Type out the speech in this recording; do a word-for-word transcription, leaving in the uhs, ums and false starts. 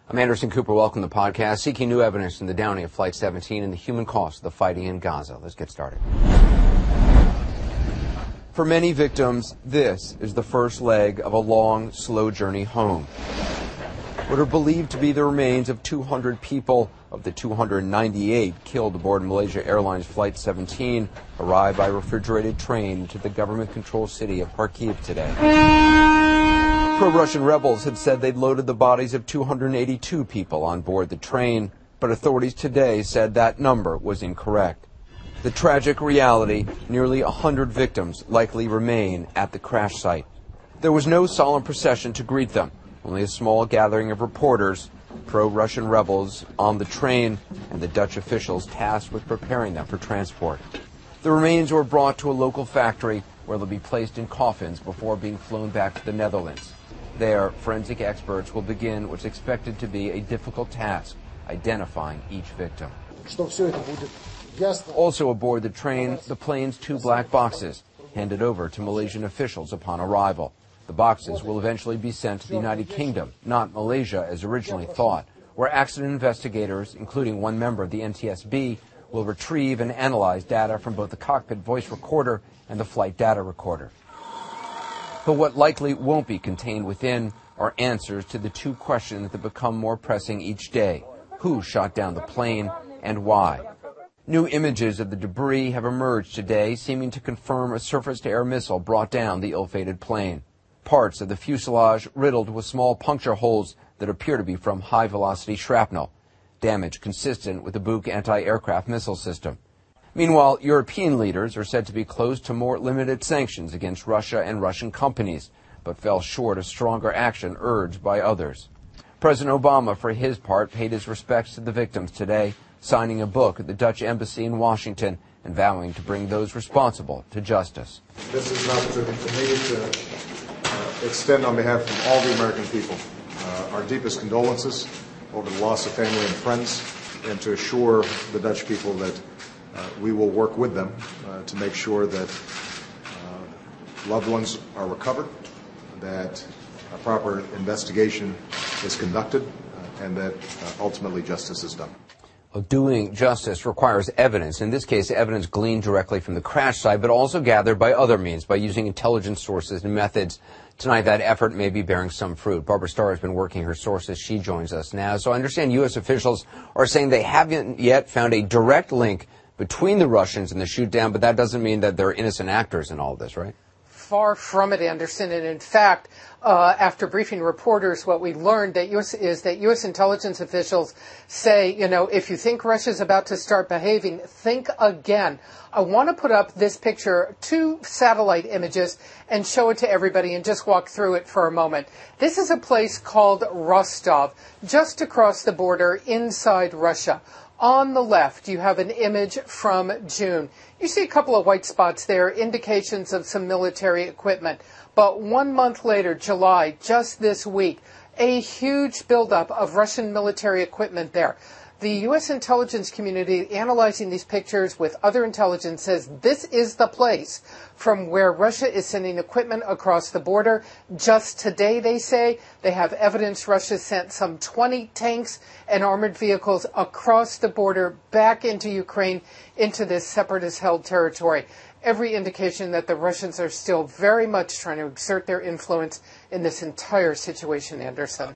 I'm Anderson Cooper. Welcome to the podcast, seeking new evidence in the downing of Flight seventeen and the human cost of the fighting in Gaza. Let's get started. For many victims, this is the first leg of a long, slow journey home. What are believed to be the remains of two hundred people of the two hundred ninety-eight killed aboard Malaysia Airlines Flight seventeen arrived by refrigerated train to the government-controlled city of Kharkiv today. Pro-Russian rebels had said they'd loaded the bodies of two hundred eighty-two people on board the train, but authorities today said that number was incorrect. The tragic reality, nearly one hundred victims likely remain at the crash site. There was no solemn procession to greet them, only a small gathering of reporters, pro-Russian rebels on the train, and the Dutch officials tasked with preparing them for transport. The remains were brought to a local factory where they'll be placed in coffins before being flown back to the Netherlands. There, forensic experts will begin what's expected to be a difficult task, identifying each victim. Also aboard the train, the plane's two black boxes, handed over to Malaysian officials upon arrival. The boxes will eventually be sent to the United Kingdom, not Malaysia as originally thought, where accident investigators, including one member of the N T S B, will retrieve and analyze data from both the cockpit voice recorder and the flight data recorder. But what likely won't be contained within are answers to the two questions that become more pressing each day. Who shot down the plane and why? New images of the debris have emerged today, seeming to confirm a surface-to-air missile brought down the ill-fated plane. Parts of the fuselage riddled with small puncture holes that appear to be from high-velocity shrapnel, damage consistent with the Buk anti-aircraft missile system. Meanwhile, European leaders are said to be close to more limited sanctions against Russia and Russian companies, but fell short of stronger action urged by others. President Obama, for his part, paid his respects to the victims today, signing a book at the Dutch embassy in Washington and vowing to bring those responsible to justice. This is an opportunity for me to uh, extend on behalf of all the American people uh, our deepest condolences over the loss of family and friends, and to assure the Dutch people that Uh, we will work with them uh, to make sure that uh, loved ones are recovered, that a proper investigation is conducted, uh, and that uh, ultimately justice is done. Doing justice requires evidence. In this case, evidence gleaned directly from the crash site, but also gathered by other means, by using intelligence sources and methods. Tonight, that effort may be bearing some fruit. Barbara Starr has been working her sources. She joins us now. So I understand U S officials are saying they haven't yet found a direct link between the Russians and the shoot-down, but that doesn't mean that they're innocent actors in all of this, right? Far from it, Anderson. And in fact, uh, after briefing reporters, what we learned that U S is that U S intelligence officials say, you know, if you think Russia's about to start behaving, think again. I want to put up this picture, two satellite images, and show it to everybody and just walk through it for a moment. This is a place called Rostov, just across the border inside Russia. On the left, you have an image from June. You see a couple of white spots there, indications of some military equipment. But one month later, July, just this week, a huge buildup of Russian military equipment there. The U S intelligence community analyzing these pictures with other intelligence says this is the place from where Russia is sending equipment across the border. Just today, they say, they have evidence Russia sent some twenty tanks and armored vehicles across the border back into Ukraine, into this separatist-held territory. Every indication that the Russians are still very much trying to exert their influence in this entire situation, Anderson.